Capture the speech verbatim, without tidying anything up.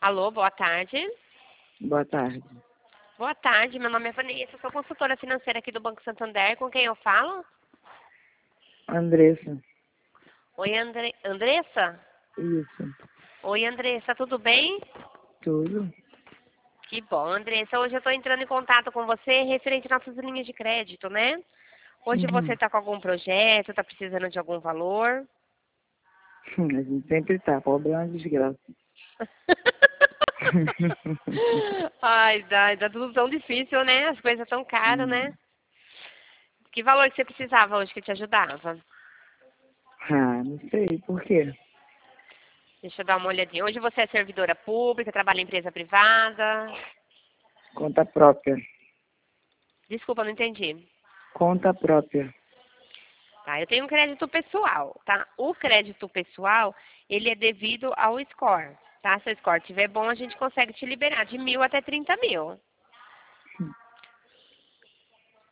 Alô, boa tarde. Boa tarde. Boa tarde, meu nome é Vanessa, sou consultora financeira aqui do Banco Santander. Com quem eu falo? Andressa. Oi, Andre... Andressa? Isso. Oi, Andressa, tudo bem? Tudo? Que bom, Andressa. Hoje eu estou entrando em contato com você referente às nossas linhas de crédito, né? Hoje você Uhum. está com algum projeto, está precisando de algum valor? A gente sempre tá. Pobre é uma desgraça. Ai, dá, dá tudo tão difícil, né? As coisas tão caras, né? Hum. Que valor que você precisava hoje que te ajudava? Ah, não sei. Por quê? Deixa eu dar uma olhadinha. Hoje você é servidora pública, trabalha em empresa privada? Conta própria. Desculpa, não entendi. Conta própria. Tá, eu tenho um crédito pessoal, tá? O crédito pessoal, ele é devido ao score, tá? Se o score estiver bom, a gente consegue te liberar de mil até trinta mil.